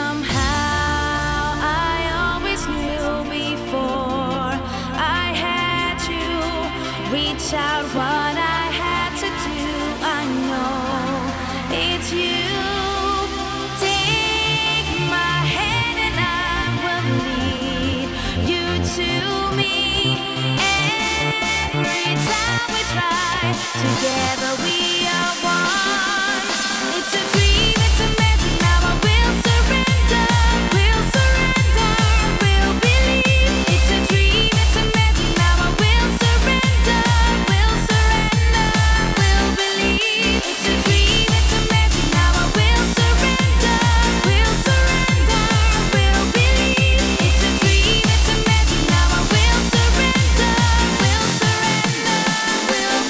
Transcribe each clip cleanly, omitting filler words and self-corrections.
Somehow I always knew before I had you. Reach out what I had to do. I know it's you. Take my hand and I will lead you to me. Every time we try, together we are one. It's a dream, it's a magic. Now I will surrender, will surrender, will believe. It's a dream, it's a magic. Now I will surrender, will surrender, will believe. It's a dream, it's a magic. Now I will surrender, will surrender, will believe. It's a dream, it's a magic. Now I will surrender, will surrender, will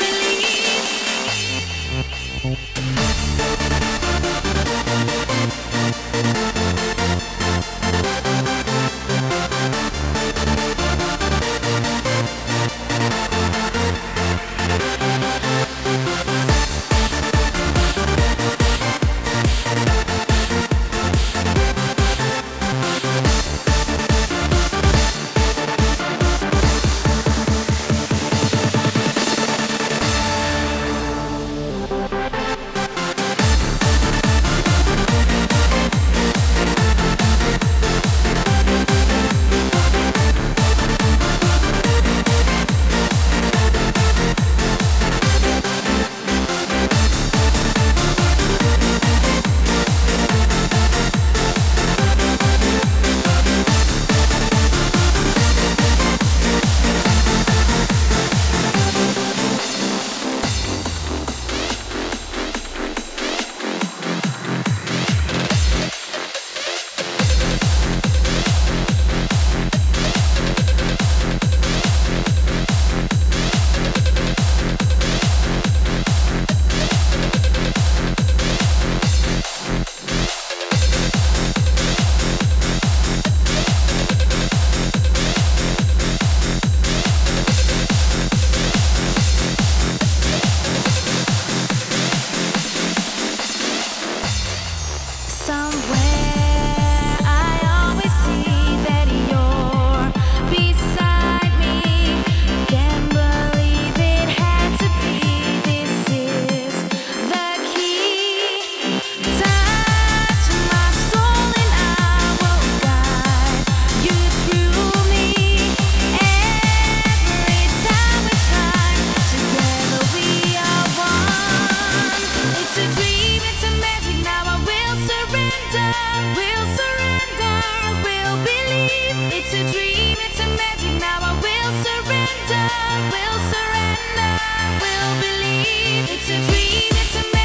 believe. It's a dream, it's a